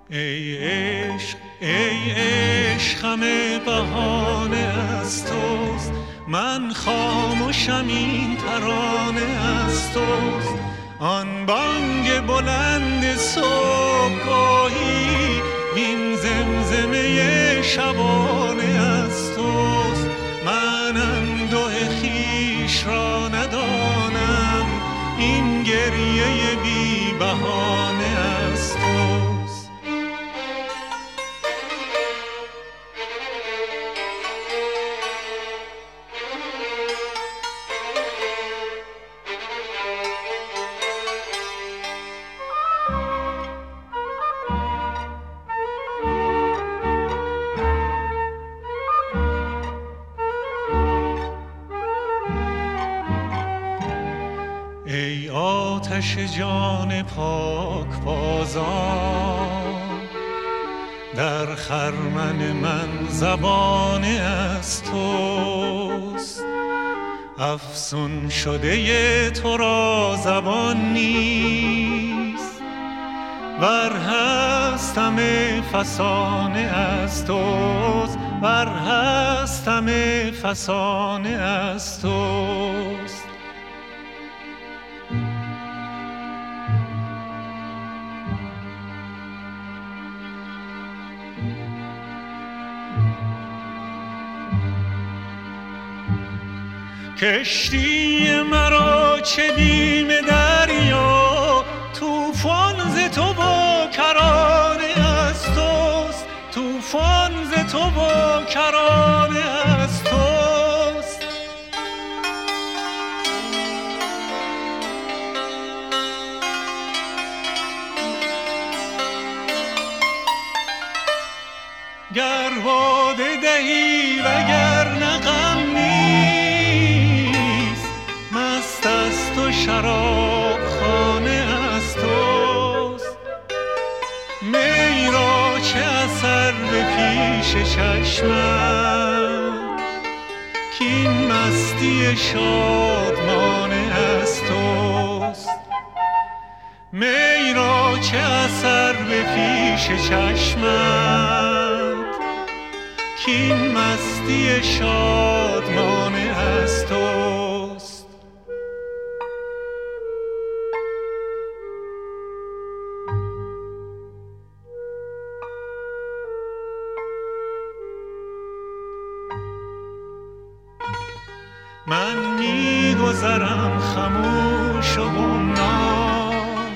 ای عشق ای عشق همه بهانه از توست، من خاموشم این ترانه از توست. آن بانگ بلند صبحگاهی این زمزمه شبانه از توست. من انده خویش را ندانم، این گریه بی بهانه از توست. ای آتش جان پاک بازان، در خرمن من زبانه از توست. افسون شده تو را زبان نیست، ور هست همه فسانه از توست، ور هست همه فسانه از توست. کشتی مرا چه بیم دریا، طوفان ز تو با کرانه از توست، طوفان ز تو با کرانه از توست. گر باده دهی وگرنه غم نیست، مست از تو شراب خانه از توست. می را چه اثر به پیش چشمم، کین مستی شادمانه از توست. می را چه اثر به پیش چشمم، کین مستی شادمانه از توست. من می‌گذرم خموش و گمنام،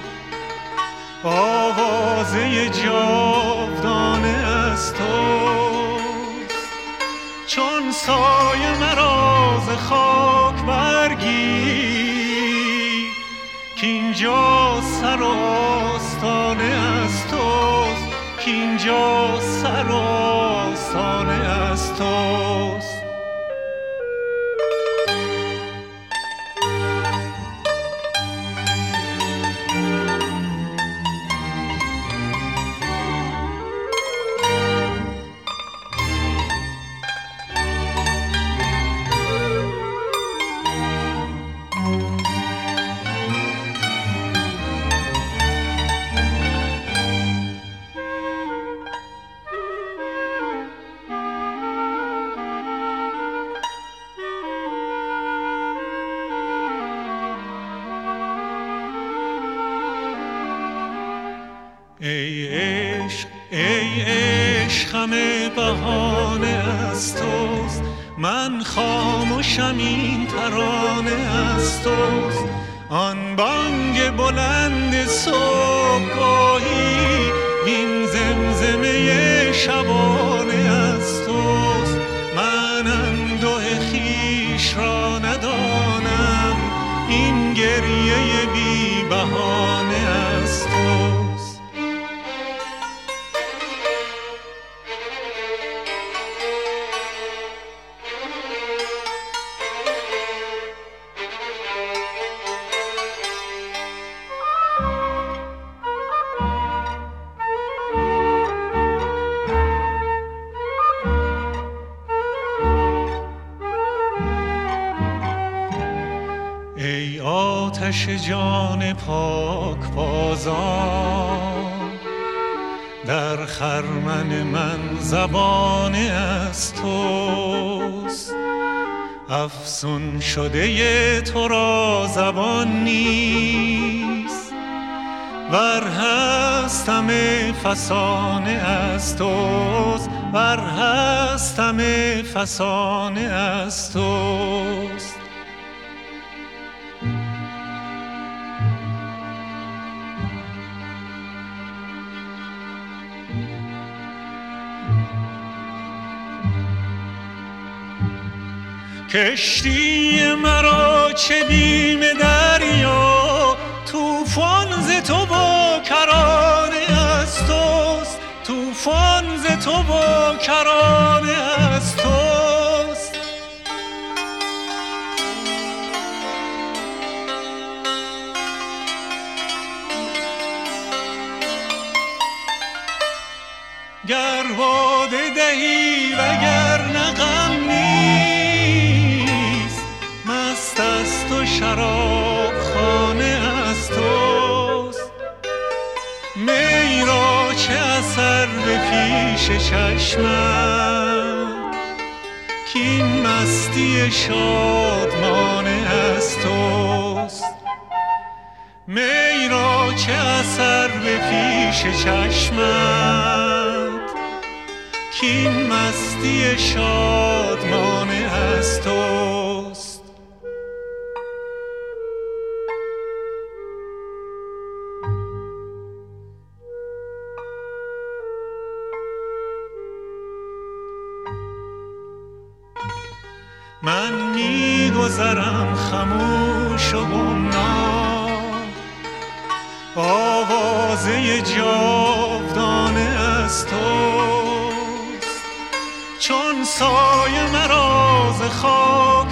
آوازه جاودانه از توست. چون سایه مرا ز خاک برگیر، کینجا سر و آستانه از توست، کینجا سر و آستانه از توست. ای عشق ای عشق همه بهانه از توست، من خاموشم این ترانه از توست. آن بانگ بلند صبحگاهی این زمزمه شبانه از توست. من انده خویش را ندانم، این گریه بی بهانه از توست. ای آتش جان پاک بازان، در خرمن من زبانه از توست. افسون شده تو را زبان نیست، ور هست همه فسانه از توست، ور هست همه فسانه از توست. کشتی مرا چه بیم دریا، طوفان ز تو و کرانه از توست، طوفان ز تو و کرانه از توست. گر باده دهی وگرنه غم نیست، مست است و شراب خانه از توست. می را چه اثر به پیش چشمم، کین مستی شادمانه از توست. می را چه اثر به پیش چشمم، کین مستی شادمانه از توست. من می‌گذرم خموش و گمنام، آوازه جاودانه از توست. چون سایه مرا ز خاک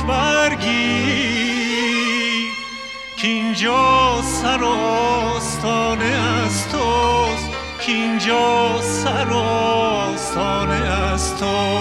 برگیر، کینجا سر و آستانه از توست، کینجا سر و آستانه از توست.